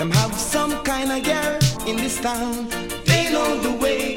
Them have some kind of girl in this town. They know the way